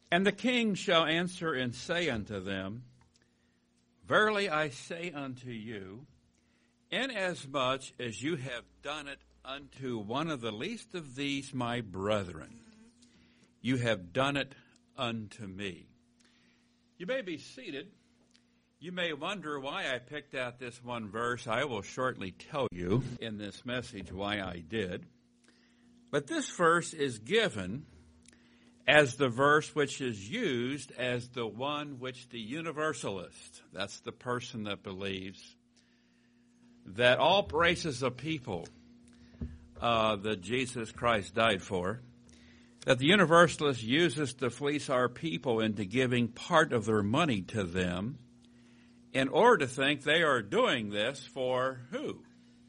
And the king shall answer and say unto them, Verily I say unto you, inasmuch as you have done it unto one of the least of these my brethren, you have done it unto me. You may be seated. You may wonder why I picked out this one verse. I will shortly tell you in this message why I did. But this verse is given as the verse which is used as the one which the universalist, that's the person that believes that all races of people that Jesus Christ died for, that the universalist uses to fleece our people into giving part of their money to them in order to think they are doing this for who?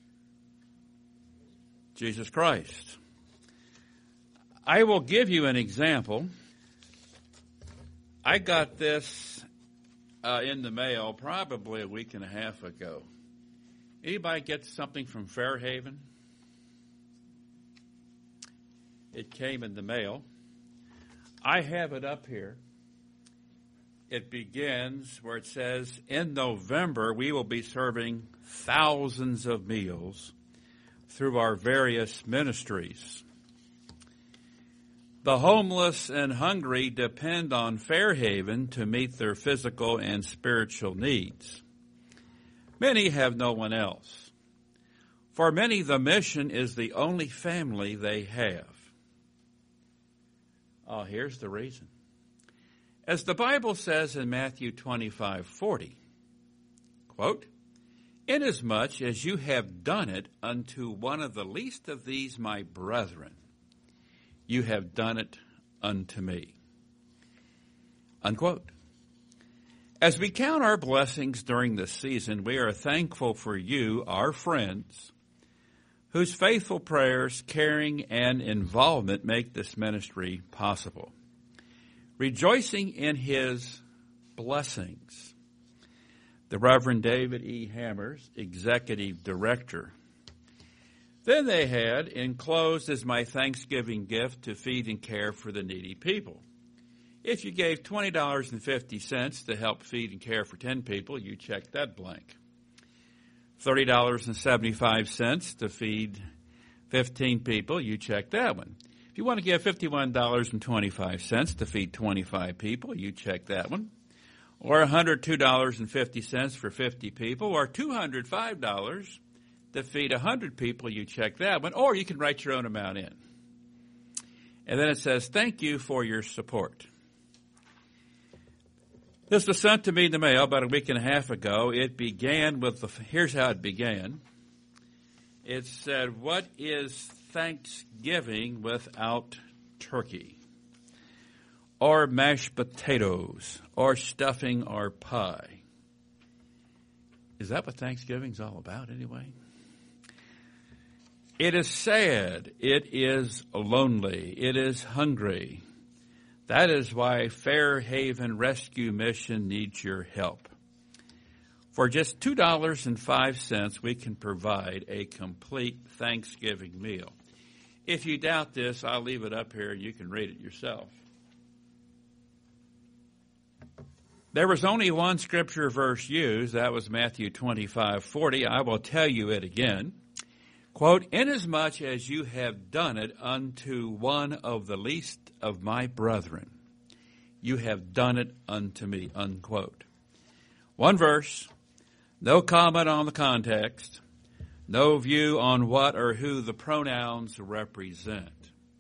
Jesus Christ. I will give you an example. I got this in the mail probably a week and a half ago. Anybody get something from Fairhaven? It came in the mail. I have it up here. It begins where it says, in November we will be serving thousands of meals through our various ministries. The homeless and hungry depend on Fairhaven to meet their physical and spiritual needs. Many have no one else. For many, the mission is the only family they have. Oh, here's the reason. As the Bible says in Matthew 25:40, quote, Inasmuch as you have done it unto one of the least of these my brethren, you have done it unto me. Unquote. As we count our blessings during this season, we are thankful for you, our friends, whose faithful prayers, caring, and involvement make this ministry possible. Rejoicing in his blessings. The Reverend David E. Hammers, Executive Director. Then they had, enclosed as my Thanksgiving gift to feed and care for the needy people. If you gave $20.50 to help feed and care for 10 people, you checked that blank. $30.75 to feed 15 people, you checked that one. If you want to give $51.25 to feed 25 people, you check that one. Or $102.50 for 50 people, or $205 to feed 100 people, you check that one, or you can write your own amount in. And then it says, thank you for your support. This was sent to me in the mail about a week and a half ago. It began with, here's how it began. It said, what is Thanksgiving without turkey? Or mashed potatoes, or stuffing, or pie? Is that what Thanksgiving's all about anyway? It is sad. It is lonely. It is hungry. That is why Fairhaven Rescue Mission needs your help. For just $2.05, we can provide a complete Thanksgiving meal. If you doubt this, I'll leave it up here and you can read it yourself. There was only one scripture verse used. That was Matthew 25:40. I will tell you it again. Quote, inasmuch as you have done it unto one of the least of my brethren, you have done it unto me, unquote. One verse, no comment on the context, no view on what or who the pronouns represent.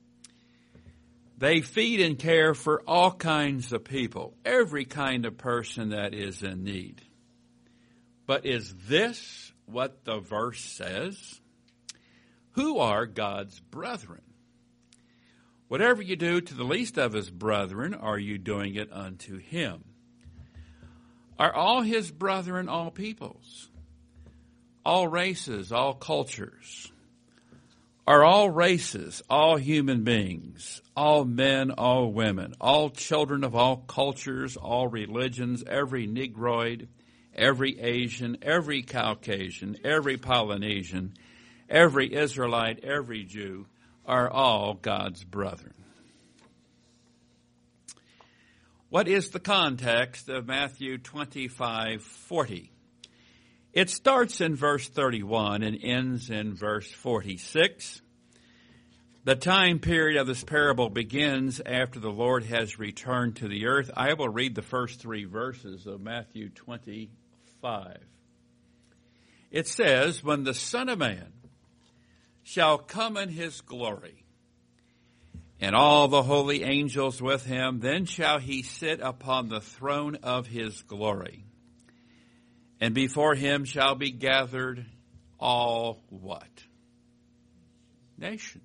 They feed and care for all kinds of people, every kind of person that is in need. But is this what the verse says? Who are God's brethren? Whatever you do to the least of his brethren, are you doing it unto him? Are all his brethren all peoples? All races, all cultures? Are all races, all human beings, all men, all women, all children of all cultures, all religions, every Negroid, every Asian, every Caucasian, every Polynesian, every Israelite, every Jew, are all God's brethren? What is the context of Matthew 25:40? It starts in verse 31 and ends in verse 46. The time period of this parable begins after the Lord has returned to the earth. I will read the first 3 verses of Matthew 25. It says, "When the Son of Man shall come in his glory, and all the holy angels with him, then shall he sit upon the throne of his glory. And before him shall be gathered all" what? Nations.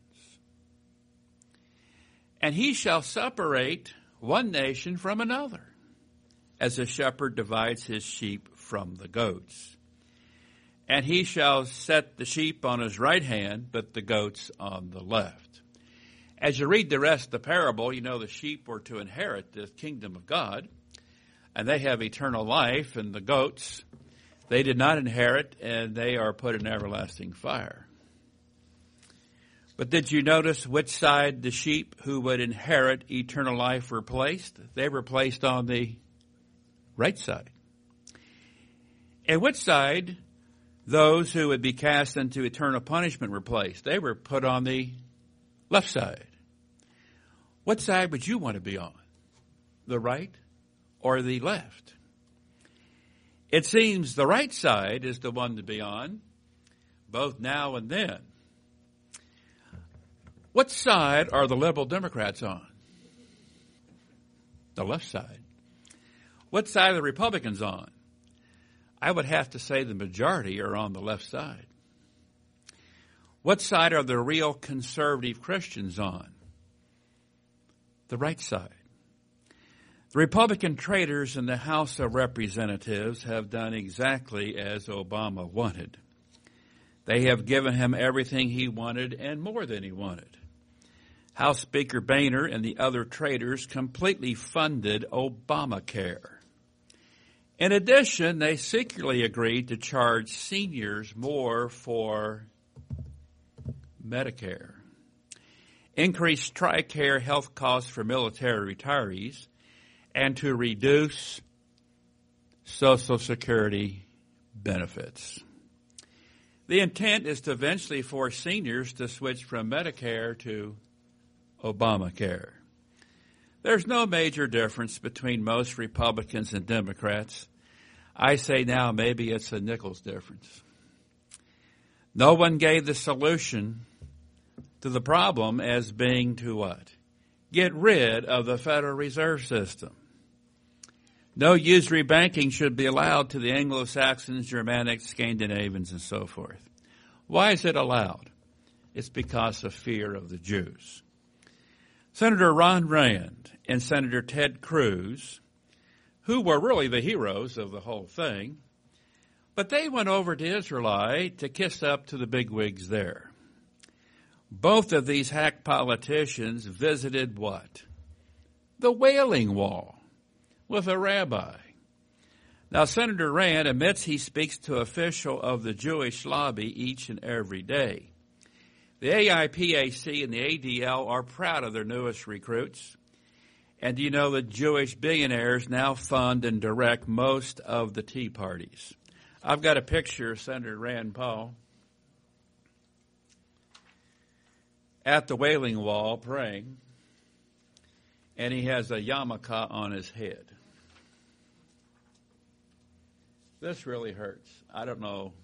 "And he shall separate one nation from another, as a shepherd divides his sheep from the goats. And he shall set the sheep on his right hand, but the goats on the left." As you read the rest of the parable, you know the sheep were to inherit the kingdom of God, and they have eternal life, and the goats, they did not inherit, and they are put in everlasting fire. But did you notice which side the sheep who would inherit eternal life were placed? They were placed on the right side. And which side those who would be cast into eternal punishment were placed? They were put on the left side. What side would you want to be on? The right or the left? It seems the right side is the one to be on, both now and then. What side are the liberal Democrats on? The left side. What side are the Republicans on? I would have to say the majority are on the left side. What side are the real conservative Christians on? The right side. The Republican traitors in the House of Representatives have done exactly as Obama wanted. They have given him everything he wanted and more than he wanted. House Speaker Boehner and the other traitors completely funded Obamacare. In addition, they secretly agreed to charge seniors more for Medicare, increase TRICARE health costs for military retirees, and to reduce Social Security benefits. The intent is to eventually force seniors to switch from Medicare to Obamacare. There's no major difference between most Republicans and Democrats. I say now maybe it's a nickel's difference. No one gave the solution to the problem as being to what? Get rid of the Federal Reserve System. No usury banking should be allowed to the Anglo-Saxons, Germanics, Scandinavians, and so forth. Why is it allowed? It's because of fear of the Jews. Senator Ron Rand and Senator Ted Cruz, who were really the heroes of the whole thing, but they went over to Israel to kiss up to the bigwigs there. Both of these hack politicians visited what? The Wailing Wall with a rabbi. Now, Senator Rand admits he speaks to officials of the Jewish lobby each and every day. The AIPAC and the ADL are proud of their newest recruits. And do you know that Jewish billionaires now fund and direct most of the Tea Parties? I've got a picture of Senator Rand Paul at the Wailing Wall praying, and he has a yarmulke on his head. This really hurts. I don't know.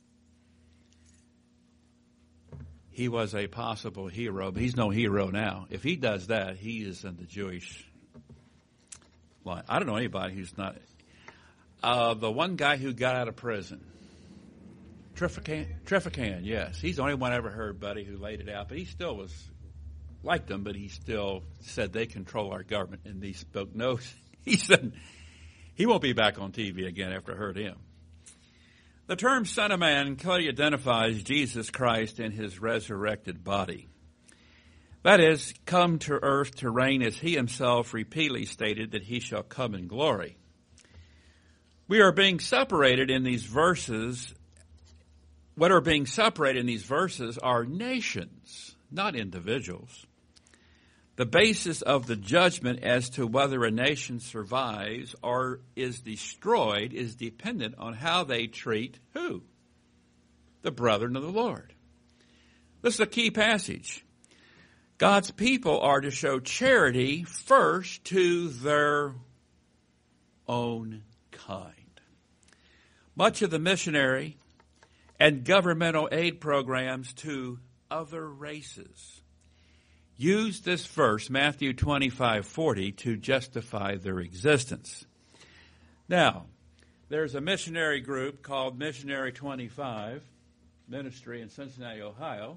He was a possible hero, but he's no hero now. If he does that, he is in the Jewish line. I don't know anybody who's not. The one guy who got out of prison, Triffican, yes. He's the only one I ever heard, buddy, who laid it out. But he still liked them, but he still said they control our government. And he spoke no. He said he won't be back on TV again after I heard him. The term Son of Man clearly identifies Jesus Christ in his resurrected body. That is, come to earth to reign as he himself repeatedly stated that he shall come in glory. We are being separated in these verses. What are being separated in these verses are nations, not individuals. The basis of the judgment as to whether a nation survives or is destroyed is dependent on how they treat who? The brethren of the Lord. This is a key passage. God's people are to show charity first to their own kind. Much of the missionary and governmental aid programs to other races use this verse, Matthew 25:40, to justify their existence. Now, there's a missionary group called Missionary 25 Ministry in Cincinnati, Ohio.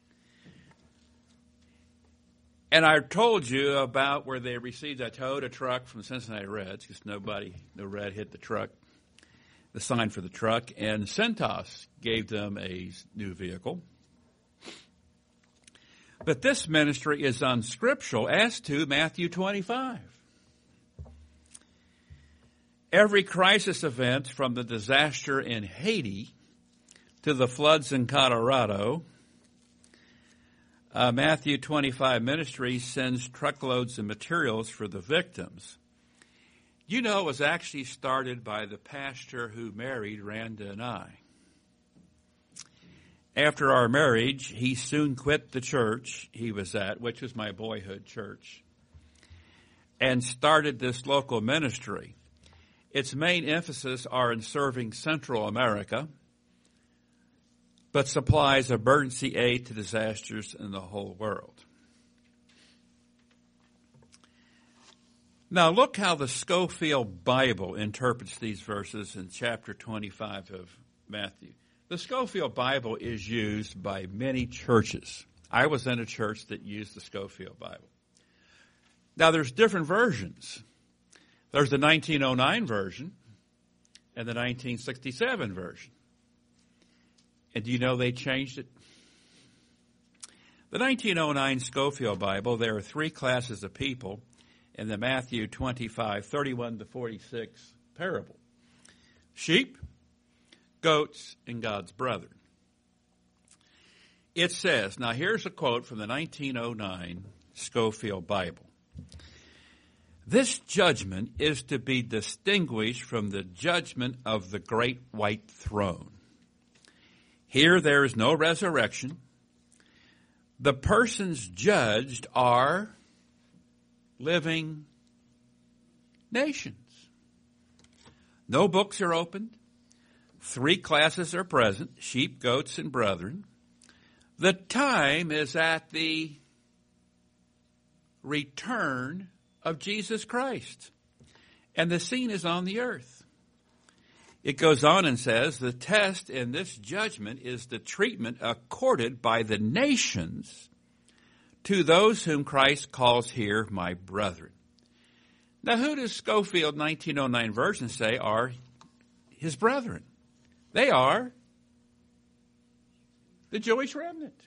And I told you about where they received, I towed a truck from Cincinnati Reds, because no red hit the truck, the sign for the truck, and Centos gave them a new vehicle. But this ministry is unscriptural as to Matthew 25. Every crisis event, from the disaster in Haiti to the floods in Colorado, Matthew 25 ministry sends truckloads of materials for the victims. You know, it was actually started by the pastor who married Randa and I. After our marriage, he soon quit the church he was at, which was my boyhood church, and started this local ministry. Its main emphasis are in serving Central America, but supplies emergency aid to disasters in the whole world. Now look how the Scofield Bible interprets these verses in chapter 25 of Matthew. The Scofield Bible is used by many churches. I was in a church that used the Scofield Bible. Now there's different versions. There's the 1909 version and the 1967 version. And do you know they changed it? The 1909 Scofield Bible, there are three classes of people in the Matthew 25:31 to 46 parable. Sheep, goats, and God's brethren. It says, now here's a quote from the 1909 Scofield Bible. This judgment is to be distinguished from the judgment of the great white throne. Here there is no resurrection. The persons judged are living nations. No books are opened. Three classes are present, sheep, goats, and brethren. The time is at the return of Jesus Christ, and the scene is on the earth. It goes on and says, the test in this judgment is the treatment accorded by the nations to those whom Christ calls here my brethren. Now, who does Scofield 1909 version say are his brethren? They are the Jewish remnant.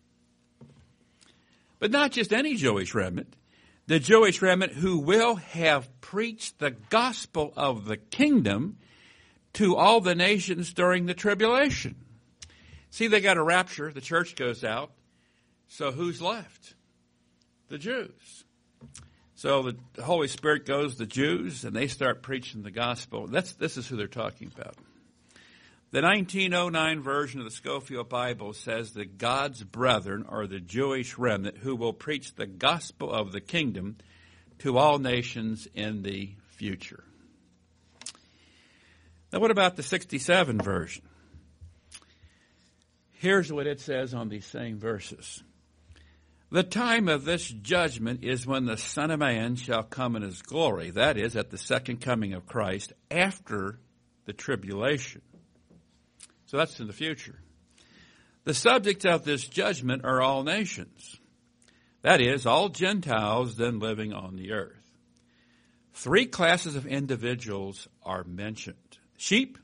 But not just any Jewish remnant. The Jewish remnant who will have preached the gospel of the kingdom to all the nations during the tribulation. See, they got a rapture. The church goes out. So who's left? The Jews. So the Holy Spirit goes to the Jews, and they start preaching the gospel. This is who they're talking about. The 1909 version of the Scofield Bible says that God's brethren are the Jewish remnant who will preach the gospel of the kingdom to all nations in the future. Now, what about the 67 version? Here's what it says on these same verses. The time of this judgment is when the Son of Man shall come in his glory, that is, at the second coming of Christ, after the tribulation. So that's in the future. The subjects of this judgment are all nations. That is, all Gentiles then living on the earth. Three classes of individuals are mentioned. Sheep,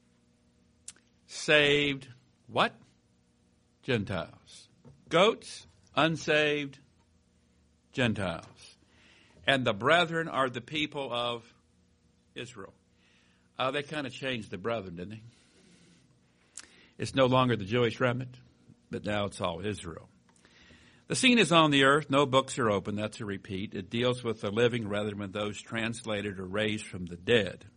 saved, what? Gentiles. Goats, unsaved, Gentiles. And the brethren are the people of Israel. They kind of changed the brethren, didn't they? It's no longer the Jewish remnant, but now it's all Israel. The scene is on the earth. No books are open. That's a repeat. It deals with the living rather than those translated or raised from the dead.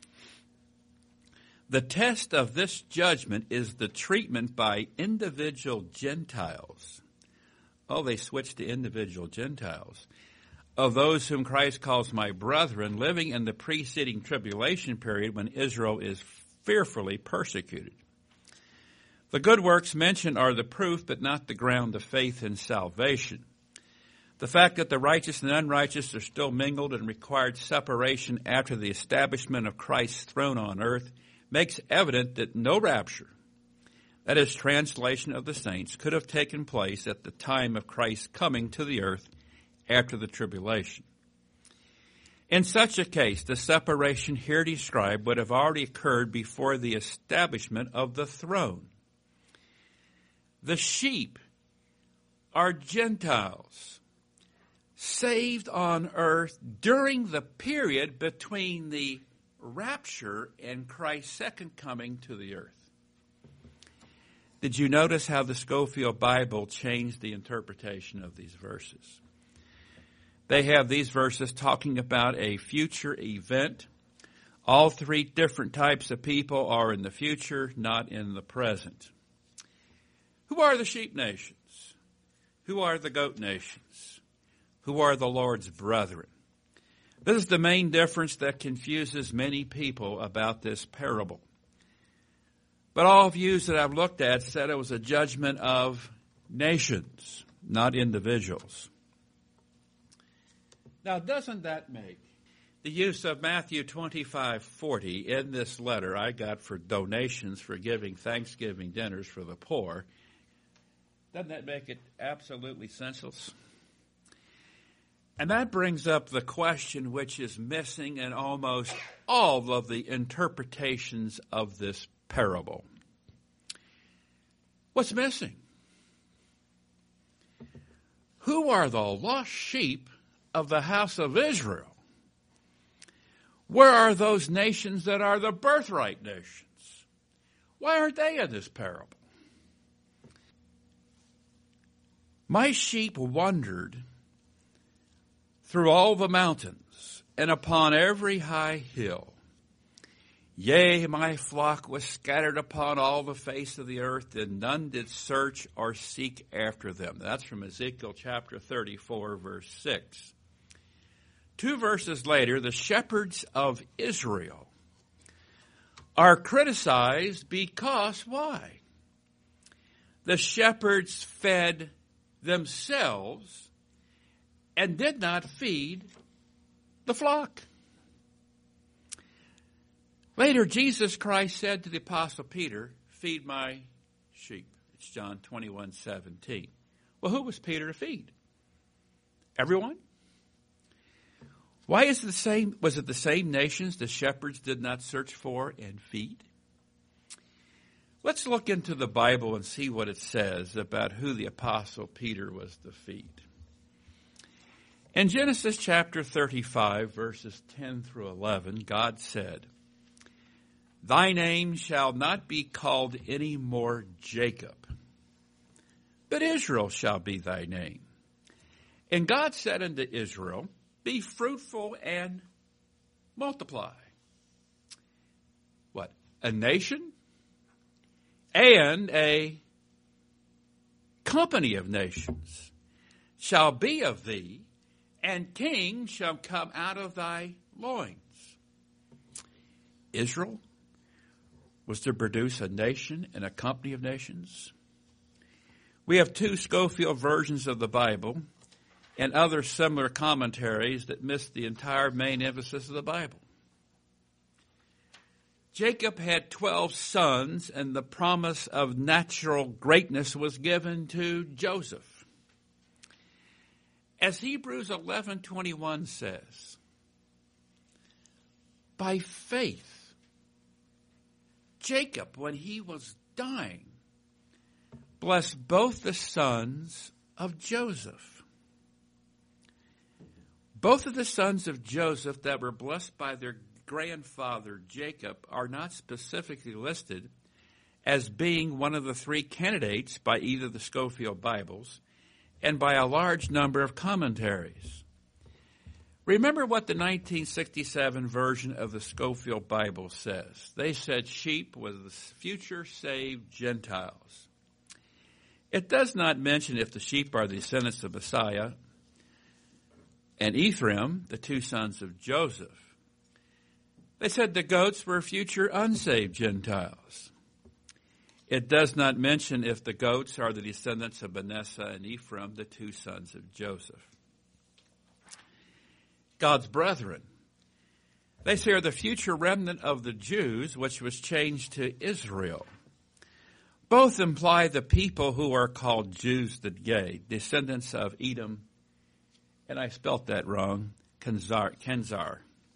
The test of this judgment is the treatment by individual Gentiles. Oh, they switched to individual Gentiles. Of those whom Christ calls my brethren, living in the preceding tribulation period when Israel is fearfully persecuted. The good works mentioned are the proof, but not the ground of faith in salvation. The fact that the righteous and unrighteous are still mingled and required separation after the establishment of Christ's throne on earth makes evident that no rapture, that is, translation of the saints, could have taken place at the time of Christ's coming to the earth after the tribulation. In such a case, the separation here described would have already occurred before the establishment of the throne. The sheep are Gentiles, saved on earth during the period between the rapture and Christ's second coming to the earth. Did you notice how the Scofield Bible changed the interpretation of these verses? They have these verses talking about a future event. All three different types of people are in the future, not in the present. Who are the sheep nations? Who are the goat nations? Who are the Lord's brethren? This is the main difference that confuses many people about this parable. But all views that I've looked at said it was a judgment of nations, not individuals. Now, doesn't that make the use of Matthew 25:40 in this letter I got for donations for giving Thanksgiving dinners for the poor, doesn't that make it absolutely senseless? And that brings up the question which is missing in almost all of the interpretations of this parable. What's missing? Who are the lost sheep of the house of Israel? Where are those nations that are the birthright nations? Why aren't they in this parable? My sheep wandered through all the mountains and upon every high hill. Yea, my flock was scattered upon all the face of the earth, and none did search or seek after them. That's from Ezekiel chapter 34, verse 6. 2 verses later, the shepherds of Israel are criticized because why? The shepherds fed themselves and did not feed the flock. Later, Jesus Christ said to the Apostle Peter, feed my sheep. It's John 21:17. Well, who was Peter to feed? Everyone? Why is it the same? Was it the same nations the shepherds did not search for and feed? Let's look into the Bible and see what it says about who the Apostle Peter was to feed. In Genesis chapter 35, verses 10 through 11, God said, "Thy name shall not be called any more Jacob, but Israel shall be thy name. And God said unto Israel, Be fruitful and multiply." What? A nation and a company of nations shall be of thee, and kings shall come out of thy loins. Israel was to produce a nation and a company of nations. We have 2 Scofield versions of the Bible and other similar commentaries that miss the entire main emphasis of the Bible. Jacob had 12 sons, and the promise of natural greatness was given to Joseph. As Hebrews 11:21 says, by faith, Jacob, when he was dying, blessed both the sons of Joseph. Both of the sons of Joseph that were blessed by their grandfather Jacob are not specifically listed as being one of the 3 candidates by either the Scofield Bibles, and by a large number of commentaries. Remember what the 1967 version of the Scofield Bible says. They said sheep was the future saved Gentiles. It does not mention if the sheep are the descendants of Messiah and Ephraim, the two sons of Joseph. They said the goats were future unsaved Gentiles. It does not mention if the goats are the descendants of Manasseh and Ephraim, the two sons of Joseph. God's brethren. They say are the future remnant of the Jews, which was changed to Israel. Both imply the people who are called Jews today, descendants of Edom, and I spelt that wrong, Kenzar.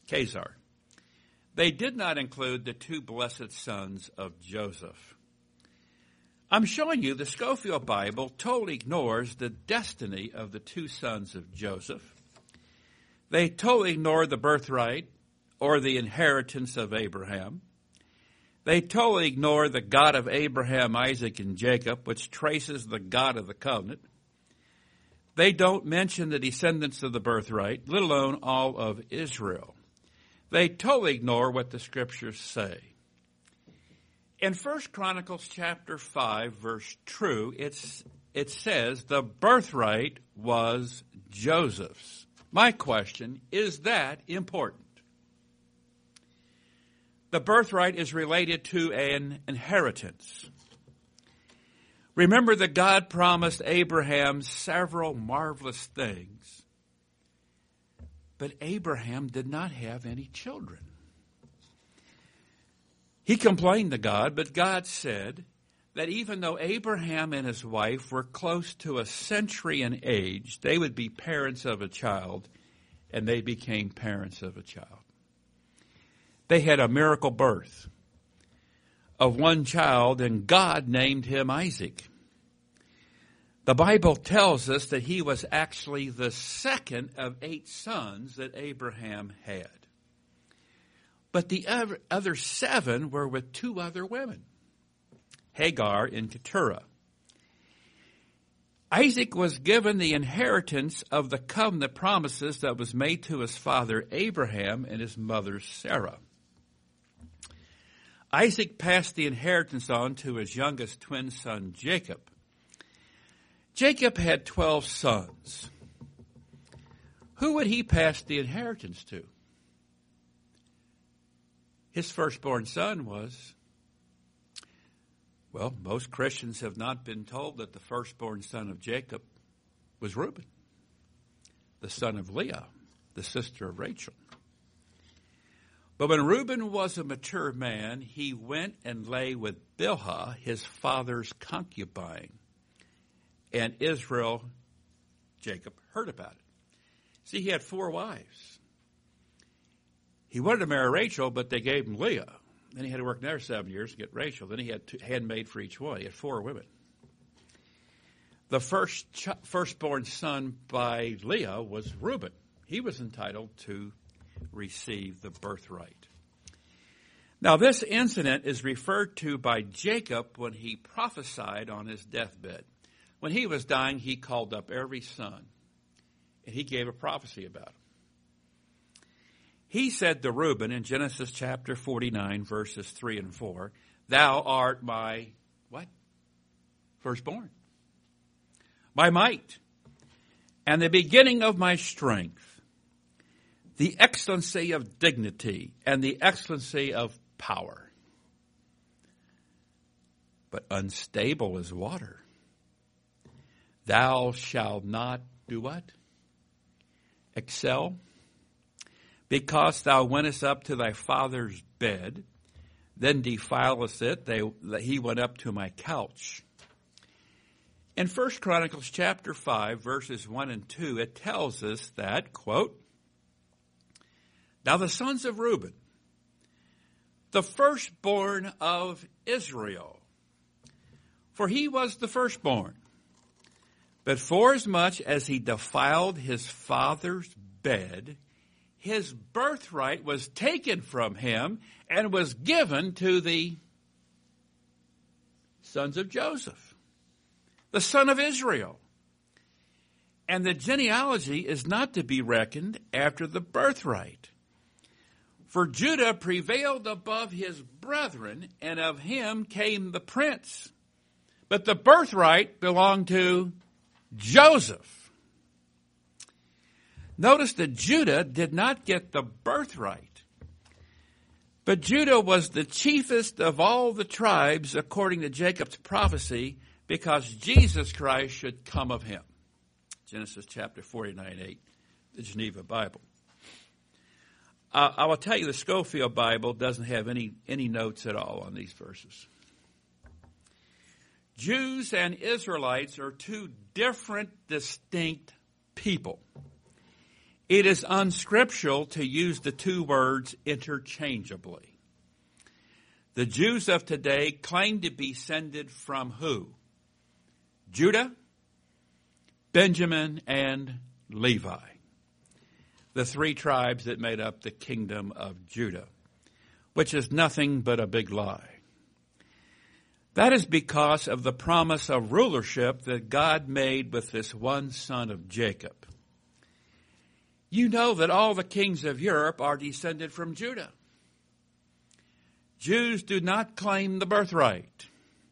They did not include the two blessed sons of Joseph. I'm showing you the Scofield Bible totally ignores the destiny of the two sons of Joseph. They totally ignore the birthright or the inheritance of Abraham. They totally ignore the God of Abraham, Isaac, and Jacob, which traces the God of the covenant. They don't mention the descendants of the birthright, let alone all of Israel. They totally ignore what the scriptures say. In 1 Chronicles chapter 5, verse 2, it says the birthright was Joseph's. My question, is that important? The birthright is related to an inheritance. Remember that God promised Abraham several marvelous things, but Abraham did not have any children. He complained to God, but God said that even though Abraham and his wife were close to a century in age, they would be parents of a child, and they became parents of a child. They had a miracle birth of one child, and God named him Isaac. The Bible tells us that he was actually the second of 8 sons that Abraham had. But the other 7 were with 2 other women, Hagar and Keturah. Isaac was given the inheritance of the covenant promises that was made to his father Abraham and his mother Sarah. Isaac passed the inheritance on to his youngest twin son Jacob. Jacob had 12 sons. Who would he pass the inheritance to? His firstborn son was, well, most Christians have not been told that the firstborn son of Jacob was Reuben, the son of Leah, the sister of Rachel. But when Reuben was a mature man, he went and lay with Bilhah, his father's concubine. And Israel, Jacob, heard about it. See, he had 4 wives. He wanted to marry Rachel, but they gave him Leah. Then he had to work another 7 years to get Rachel. Then he had 2 handmaid for each one. He had 4 women. The firstborn son by Leah was Reuben. He was entitled to receive the birthright. Now, this incident is referred to by Jacob when he prophesied on his deathbed. When he was dying, he called up every son, and he gave a prophecy about him. He said to Reuben in Genesis chapter 49, verses 3 and 4, "Thou art my," what? "Firstborn, my might, and the beginning of my strength, the excellency of dignity, and the excellency of power. But unstable as water. Thou shalt not do what? Excel. Because thou wentest up to thy father's bed, then defilest it, that he went up to my couch." In 1 Chronicles chapter 5, verses 1 and 2, it tells us that, quote, "Now the sons of Reuben, the firstborn of Israel, for he was the firstborn, but forasmuch as he defiled his father's bed, his birthright was taken from him and was given to the sons of Joseph, the son of Israel. And the genealogy is not to be reckoned after the birthright. For Judah prevailed above his brethren, and of him came the prince. But the birthright belonged to Joseph. Notice that Judah did not get the birthright. But Judah was the chiefest of all the tribes according to Jacob's prophecy, because Jesus Christ should come of him. Genesis chapter 49:8, the Geneva Bible. I will tell you, the Scofield Bible doesn't have any notes at all on these verses. Jews and Israelites are two different, distinct people. It is unscriptural to use the two words interchangeably. The Jews of today claim to be descended from who? Judah, Benjamin, and Levi, the three tribes that made up the kingdom of Judah, which is nothing but a big lie. That is because of the promise of rulership that God made with this one son of Jacob. You know that all the kings of Europe are descended from Judah. Jews do not claim the birthright.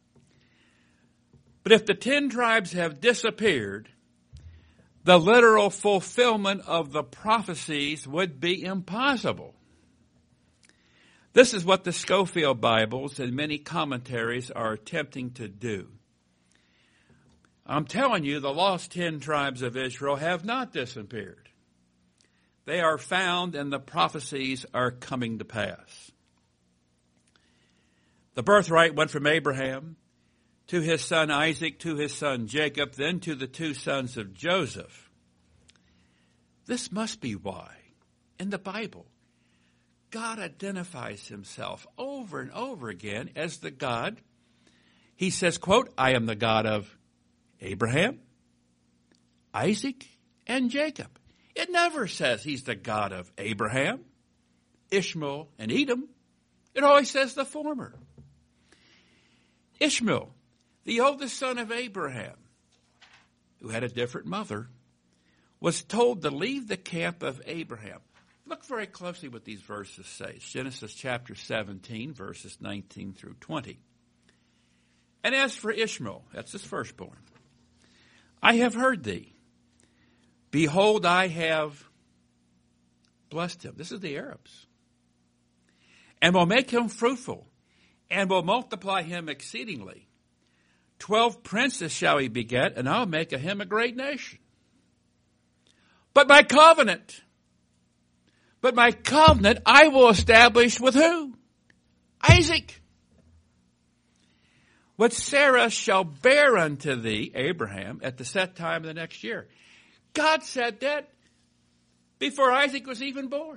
But if the 10 tribes have disappeared, the literal fulfillment of the prophecies would be impossible. This is what the Scofield Bibles and many commentaries are attempting to do. I'm telling you, the lost 10 tribes of Israel have not disappeared. They are found, and the prophecies are coming to pass. The birthright went from Abraham to his son Isaac, to his son Jacob, then to the 2 sons of Joseph. This must be why, in the Bible, God identifies himself over and over again as the God. He says, quote, I am the God of Abraham, Isaac, and Jacob. It never says he's the God of Abraham, Ishmael, and Edom. It always says the former. Ishmael, the oldest son of Abraham, who had a different mother, was told to leave the camp of Abraham. Look very closely what these verses say. It's Genesis chapter 17, verses 19 through 20. And as for Ishmael, that's his firstborn, I have heard thee. Behold, I have blessed him. This is the Arabs. And will make him fruitful, and will multiply him exceedingly. 12 princes shall he beget, and I'll make of him a great nation. But my covenant I will establish with who? Isaac. What Sarah shall bear unto thee, Abraham, at the set time of the next year. God said that before Isaac was even born.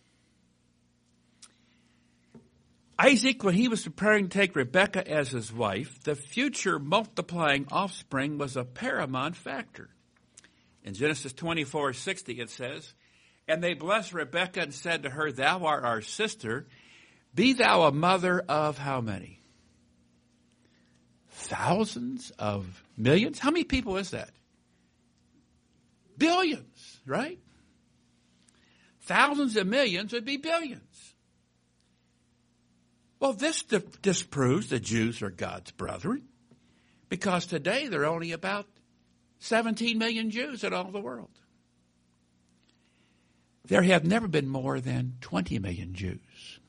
Isaac, when he was preparing to take Rebekah as his wife, the future multiplying offspring was a paramount factor. In Genesis 24:60 it says, and they blessed Rebekah and said to her, thou art our sister. Be thou a mother of how many? Thousands of millions? How many people is that? Billions, right? Thousands of millions would be billions. Well, this disproves the Jews are God's brethren, because today there are only about 17 million Jews in all the world. There have never been more than 20 million Jews.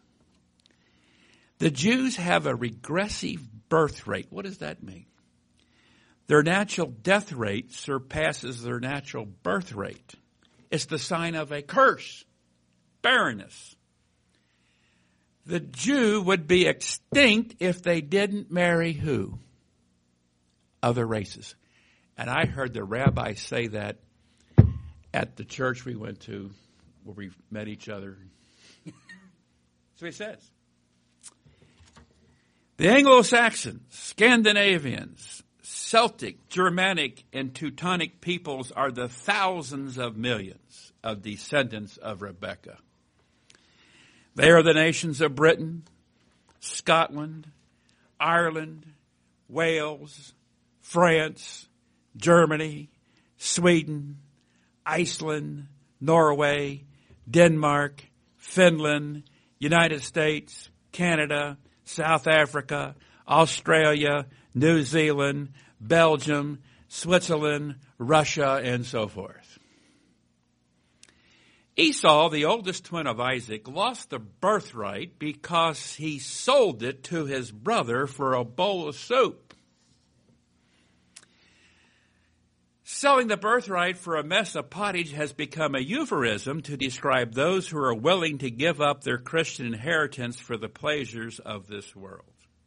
The Jews have a regressive birth rate. What does that mean? Their natural death rate surpasses their natural birth rate. It's the sign of a curse, barrenness. The Jew would be extinct if they didn't marry who? Other races. And I heard the rabbi say that at the church we went to where we met each other. That's what he says. The Anglo-Saxons, Scandinavians, Celtic, Germanic, and Teutonic peoples are the thousands of millions of descendants of Rebekah. They are the nations of Britain, Scotland, Ireland, Wales, France, Germany, Sweden, Iceland, Norway, Denmark, Finland, United States, Canada, South Africa, Australia, New Zealand, Belgium, Switzerland, Russia, and so forth. Esau, the oldest twin of Isaac, lost the birthright because he sold it to his brother for a bowl of soup. Selling the birthright for a mess of pottage has become a euphemism to describe those who are willing to give up their Christian inheritance for the pleasures of this world.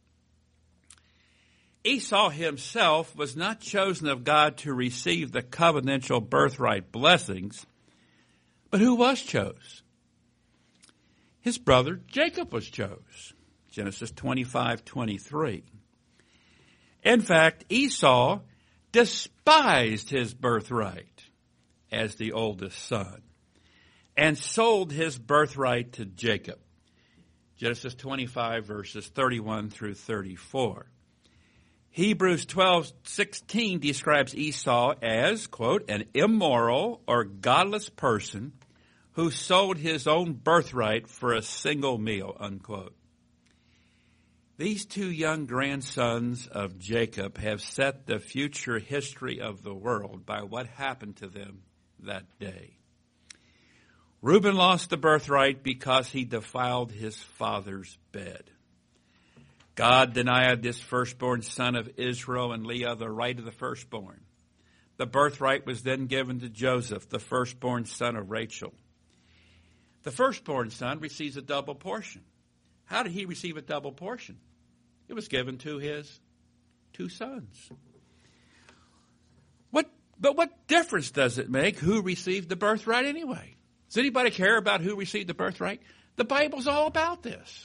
Esau himself was not chosen of God to receive the covenantal birthright blessings, but who was chose? His brother Jacob was chose. Genesis 25:23. In fact, Esau despised his birthright as the oldest son and sold his birthright to Jacob. Genesis 25 verses 31 through 34. Hebrews 12:16 describes Esau as, quote, an immoral or godless person who sold his own birthright for a single meal, unquote. These two young grandsons of Jacob have set the future history of the world by what happened to them that day. Reuben lost the birthright because he defiled his father's bed. God denied this firstborn son of Israel and Leah the right of the firstborn. The birthright was then given to Joseph, the firstborn son of Rachel. The firstborn son receives a double portion. How did he receive a double portion? It was given to his two sons. But what difference does it make who received the birthright anyway? Does anybody care about who received the birthright? The Bible's all about this.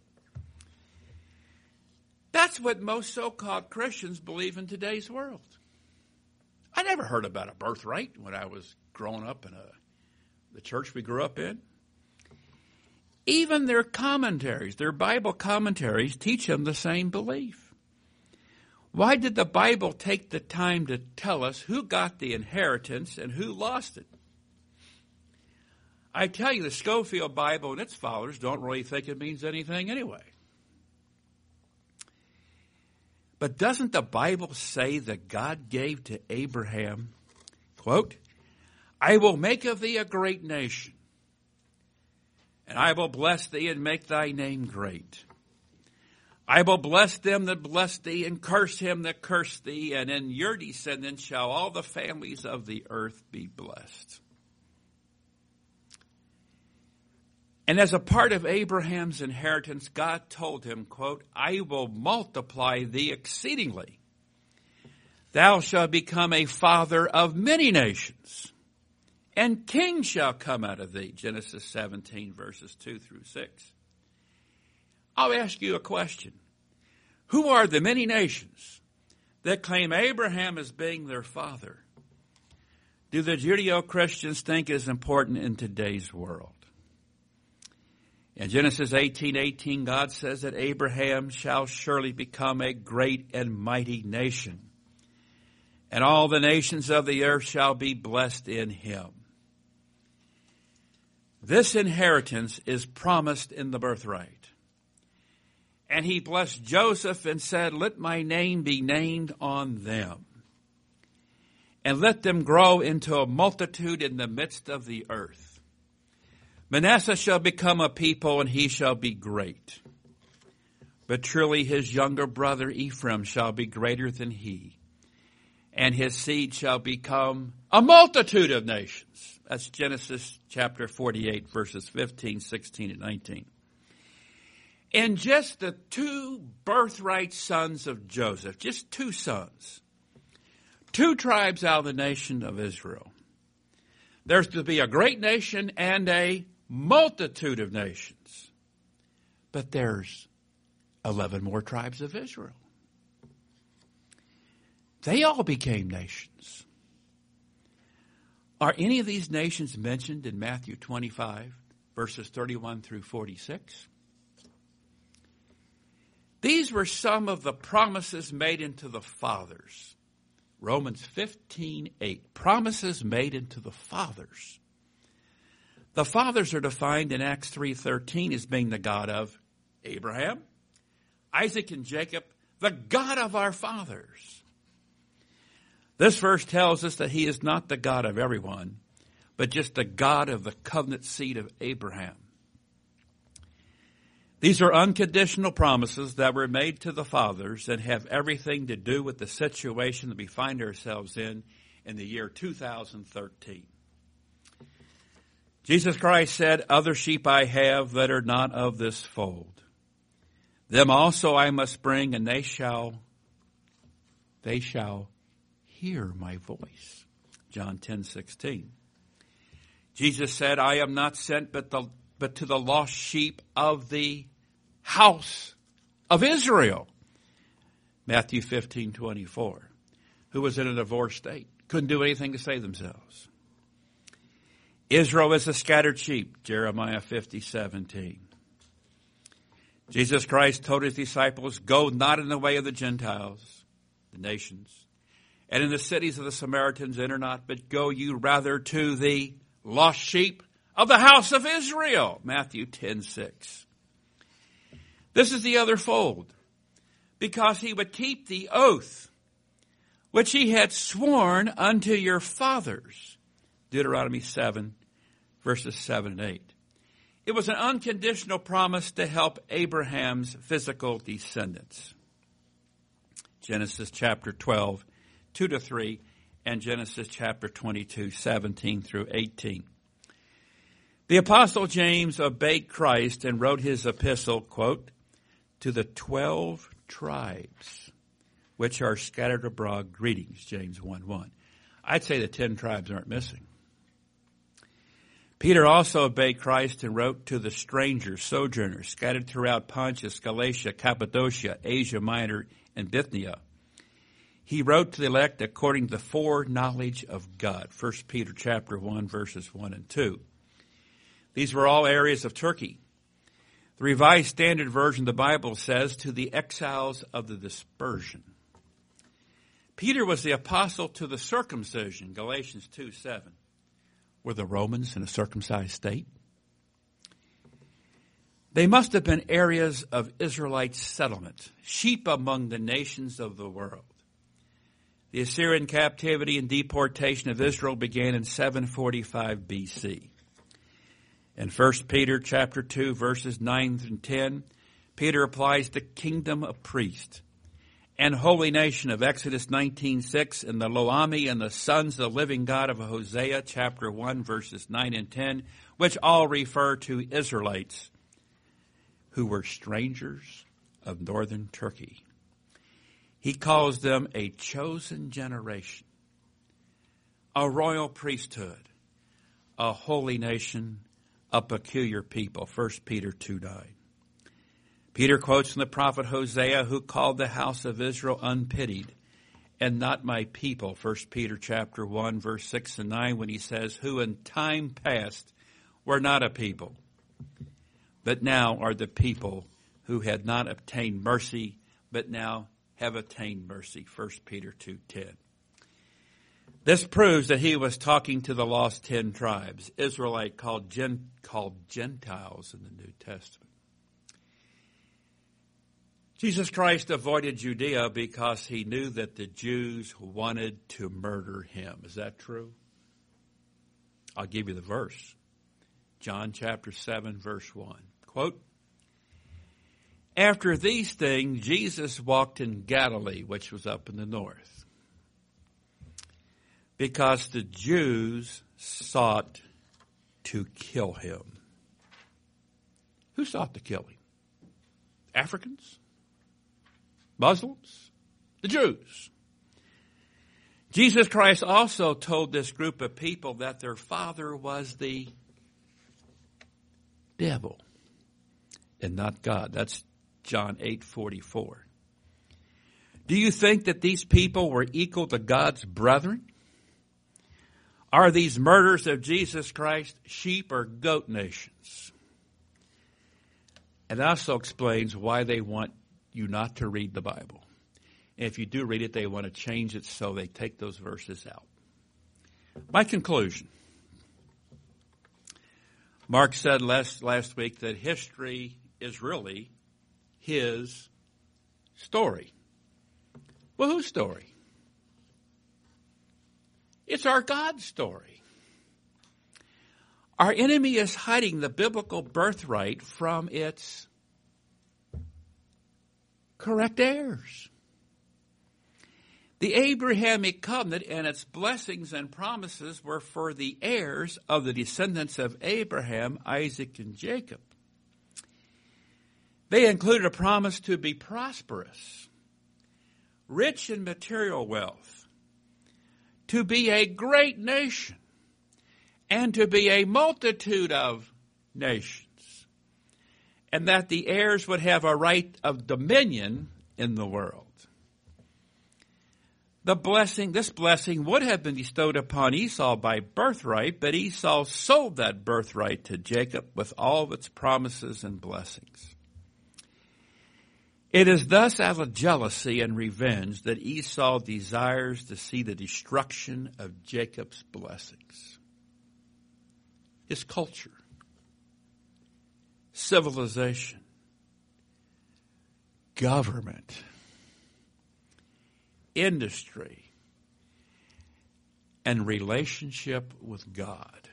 That's what most so-called Christians believe in today's world. I never heard about a birthright when I was growing up in the church we grew up in. Even their commentaries, their Bible commentaries, teach them the same belief. Why did the Bible take the time to tell us who got the inheritance and who lost it? I tell you, the Scofield Bible and its followers don't really think it means anything anyway. But doesn't the Bible say that God gave to Abraham, quote, I will make of thee a great nation, and I will bless thee and make thy name great. I will bless them that bless thee and curse him that curse thee, and in your descendants shall all the families of the earth be blessed. And as a part of Abraham's inheritance, God told him, quote, I will multiply thee exceedingly. Thou shalt become a father of many nations, and kings shall come out of thee. Genesis 17, verses 2 through 6. I'll ask you a question. Who are the many nations that claim Abraham as being their father? Do the Judeo-Christians think is important in today's world? In Genesis 18:18, God says that Abraham shall surely become a great and mighty nation, and all the nations of the earth shall be blessed in him. This inheritance is promised in the birthright. And he blessed Joseph and said, let my name be named on them, and let them grow into a multitude in the midst of the earth. Manasseh shall become a people, and he shall be great. But truly his younger brother Ephraim shall be greater than he, and his seed shall become a multitude of nations. That's Genesis chapter 48, verses 15, 16, and 19. And just the two birthright sons of Joseph, just two sons, two tribes out of the nation of Israel. There's to be a great nation and a multitude of nations. But there's 11 more tribes of Israel. They all became nations. Are any of these nations mentioned in Matthew 25, verses 31 through 46? These were some of the promises made unto the fathers Romans 15:8. Promises made unto the fathers. The fathers are defined in Acts 3:13 as being the God of Abraham, Isaac, and Jacob, the God of our fathers. This verse tells us that he is not the God of everyone, but just the God of the covenant seed of Abraham. These are unconditional promises that were made to the fathers and have everything to do with the situation that we find ourselves in the year 2013. Jesus Christ said, "Other sheep I have that are not of this fold. Them also I must bring, and they shall hear my voice." John 10:16. Jesus said, "I am not sent but to the lost sheep of the house of Israel." Matthew 15:24. Who was in a divorced state, couldn't do anything to save themselves. Israel is a scattered sheep, Jeremiah 50:17. Jesus Christ told his disciples, "Go not in the way of the Gentiles, the nations, and in the cities of the Samaritans enter not, but go you rather to the lost sheep of the house of Israel." Matthew 10:6. This is the other fold, because he would keep the oath which he had sworn unto your fathers. Deuteronomy 7, verses 7 and 8. It was an unconditional promise to help Abraham's physical descendants. Genesis chapter 12, 2-3, and Genesis chapter 22, 17 through 18. The Apostle James obeyed Christ and wrote his epistle, quote, "To the 12 tribes which are scattered abroad, greetings," James 1:1. I'd say the 10 tribes aren't missing. Peter also obeyed Christ and wrote to the strangers, sojourners, scattered throughout Pontus, Galatia, Cappadocia, Asia Minor, and Bithynia. He wrote to the elect according to the foreknowledge of God. 1 Peter chapter 1, verses 1 and 2. These were all areas of Turkey. The Revised Standard Version of the Bible says, "to the exiles of the dispersion." Peter was the apostle to the circumcision, Galatians 2:7. Were the Romans in a circumcised state? They must have been areas of Israelite settlement, sheep among the nations of the world. The Assyrian captivity and deportation of Israel began in 745 BC. In 1 Peter chapter 2, verses 9 and 10, Peter applies the kingdom of priests and holy nation of Exodus 19:6, and the Lo-Ami and the sons of the living God of Hosea chapter 1, verses 9 and 10, which all refer to Israelites who were strangers of northern Turkey. He calls them a chosen generation, a royal priesthood, a holy nation, a peculiar people, 1 Peter 2:9. Peter quotes from the prophet Hosea, who called the house of Israel unpitied and not my people, 1 Peter chapter 1, verse 6 and 9, when he says, "Who in time past were not a people, but now are the people who had not obtained mercy, but now have attained mercy," 1 Peter 2:10. This proves that he was talking to the lost 10 tribes, Israelite called Gentiles in the New Testament. Jesus Christ avoided Judea because he knew that the Jews wanted to murder him. Is that true? I'll give you the verse. John chapter 7, verse 1. Quote, "After these things, Jesus walked in Galilee," which was up in the north, "because the Jews sought to kill him." Who sought to kill him? Africans? Muslims? The Jews. Jesus Christ also told this group of people that their father was the devil and not God. That's John 8:44. Do you think that these people were equal to God's brethren? Are these murders of Jesus Christ sheep or goat nations? It also explains why they want you not to read the Bible. And if you do read it, they want to change it, so they take those verses out. My conclusion. Mark said last week that history is really his story. Well, whose story? It's our God's story. Our enemy is hiding the biblical birthright from its correct heirs. The Abrahamic covenant and its blessings and promises were for the heirs of the descendants of Abraham, Isaac, and Jacob. They included a promise to be prosperous, rich in material wealth, to be a great nation, and to be a multitude of nations, and that the heirs would have a right of dominion in the world. This blessing would have been bestowed upon Esau by birthright, but Esau sold that birthright to Jacob with all of its promises and blessings. It is thus out of jealousy and revenge that Esau desires to see the destruction of Jacob's blessings. His culture, civilization, government, industry, and relationship with God.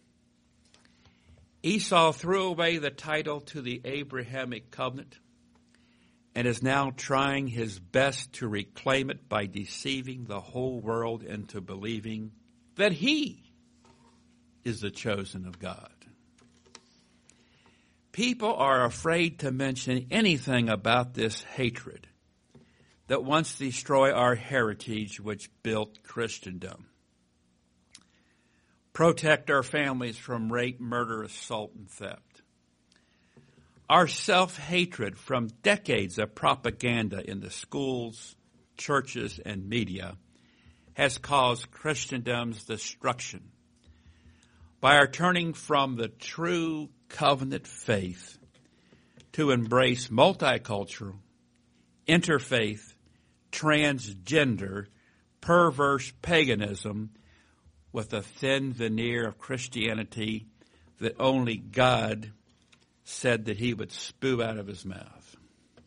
Esau threw away the title to the Abrahamic covenant and is now trying his best to reclaim it by deceiving the whole world into believing that he is the chosen of God. People are afraid to mention anything about this hatred that wants to destroy our heritage which built Christendom. Protect our families from rape, murder, assault, and theft. Our self-hatred from decades of propaganda in the schools, churches, and media has caused Christendom's destruction. By our turning from the true covenant faith to embrace multicultural, interfaith, transgender, perverse paganism with a thin veneer of Christianity that only God said that he would spew out of his mouth.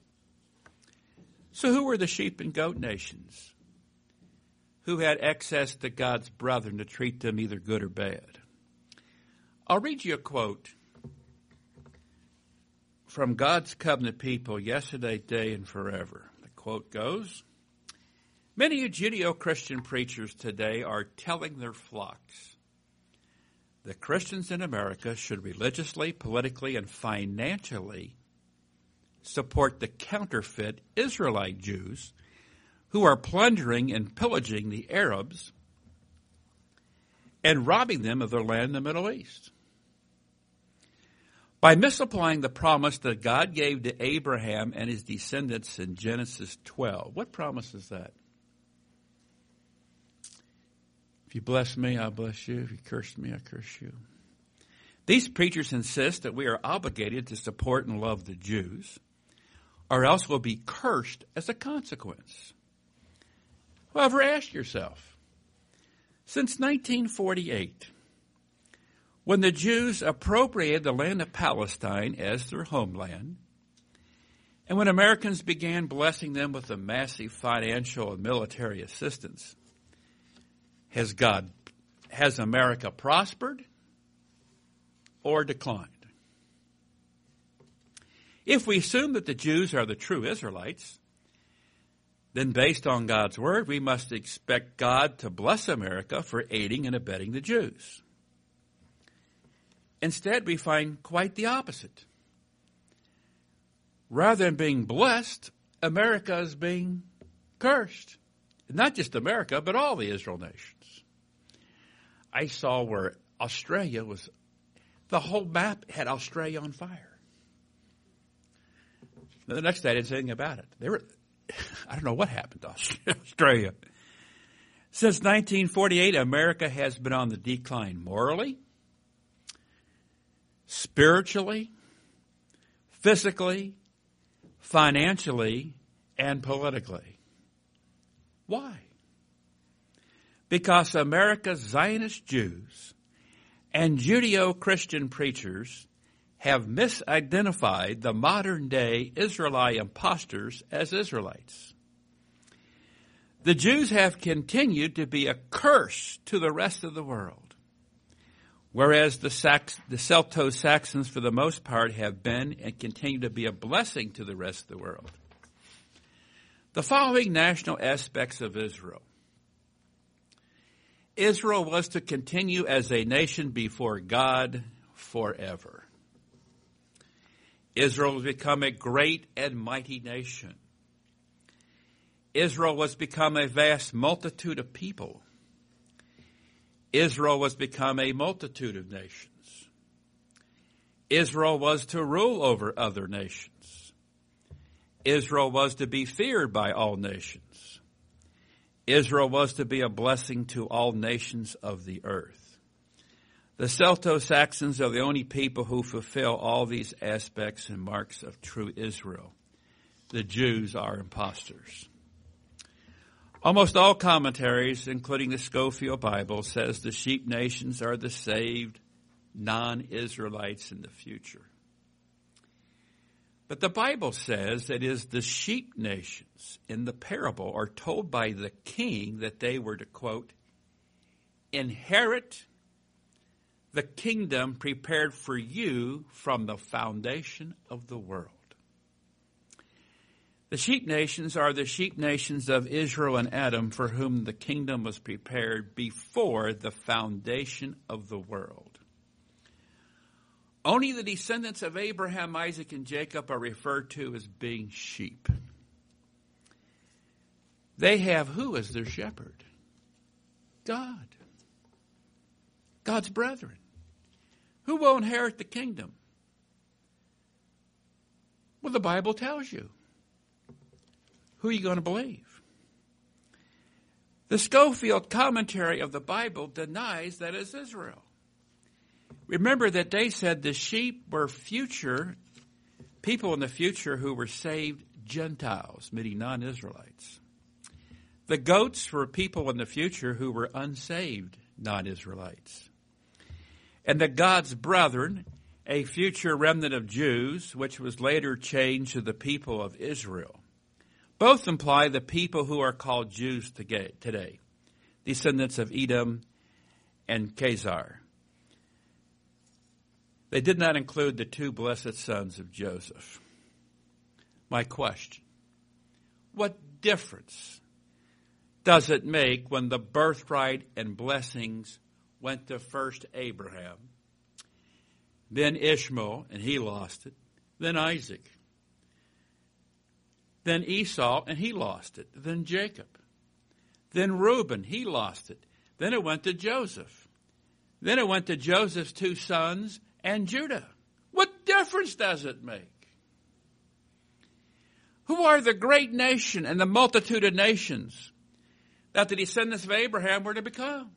So who were the sheep and goat nations who had access to God's brethren to treat them either good or bad? I'll read you a quote from God's covenant people yesterday, today, and forever. The quote goes, "Many Judeo-Christian preachers today are telling their flocks that Christians in America should religiously, politically, and financially support the counterfeit Israelite Jews who are plundering and pillaging the Arabs and robbing them of their land in the Middle East. By misapplying the promise that God gave to Abraham and his descendants in Genesis 12. What promise is that? If you bless me, I'll bless you. If you curse me, I curse you. These preachers insist that we are obligated to support and love the Jews, or else we'll be cursed as a consequence. However, ask yourself, since 1948, when the Jews appropriated the land of Palestine as their homeland, and when Americans began blessing them with a massive financial and military assistance, has America prospered or declined? If we assume that the Jews are the true Israelites, then based on God's word, we must expect God to bless America for aiding and abetting the Jews. Instead, we find quite the opposite. Rather than being blessed, America is being cursed. Not just America, but all the Israel nations. I saw where Australia was, the whole map had Australia on fire. The next day I didn't say anything about it. I don't know what happened to Australia. Since 1948, America has been on the decline morally, spiritually, physically, financially, and politically. Why? Because America's Zionist Jews and Judeo-Christian preachers have misidentified the modern-day Israelite impostors as Israelites. The Jews have continued to be a curse to the rest of the world, whereas the Celto-Saxons, for the most part, have been and continue to be a blessing to the rest of the world. The following national aspects of Israel. Israel was to continue as a nation before God forever. Israel has become a great and mighty nation. Israel was become a vast multitude of people. Israel was become a multitude of nations. Israel was to rule over other nations. Israel was to be feared by all nations. Israel was to be a blessing to all nations of the earth. The Celto-Saxons are the only people who fulfill all these aspects and marks of true Israel. The Jews are impostors. Almost all commentaries, including the Scofield Bible, says the sheep nations are the saved non-Israelites in the future. But the Bible says that is the sheep nations in the parable are told by the king that they were to, quote, inherit the kingdom prepared for you from the foundation of the world. The sheep nations are the sheep nations of Israel and Adam, for whom the kingdom was prepared before the foundation of the world. Only the descendants of Abraham, Isaac, and Jacob are referred to as being sheep. They have who as their shepherd? God. God's brethren. Who will inherit the kingdom? Well, the Bible tells you. Who are you going to believe? The Scofield commentary of the Bible denies that it's Israel. Remember that they said the sheep were future people in the future who were saved Gentiles, meaning non-Israelites. The goats were people in the future who were unsaved non-Israelites. And the God's brethren, a future remnant of Jews, which was later changed to the people of Israel. Both imply the people who are called Jews today, descendants of Edom and Khazar. They did not include the two blessed sons of Joseph. My question, what difference does it make when the birthright and blessings went to first Abraham, then Ishmael, and he lost it, then Isaac, then Esau, and he lost it, then Jacob, then Reuben, he lost it, then it went to Joseph, then it went to Joseph's two sons, and Judah. What difference does it make? Who are the great nation and the multitude of nations that the descendants of Abraham were to become?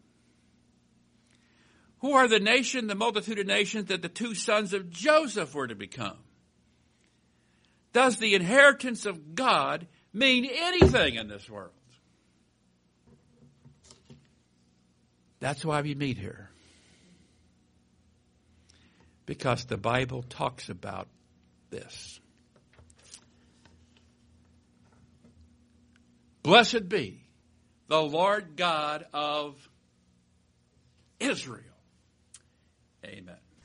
Who are the nation, the multitude of nations that the two sons of Joseph were to become? Does the inheritance of God mean anything in this world? That's why we meet here. Because the Bible talks about this. Blessed be the Lord God of Israel. Amen.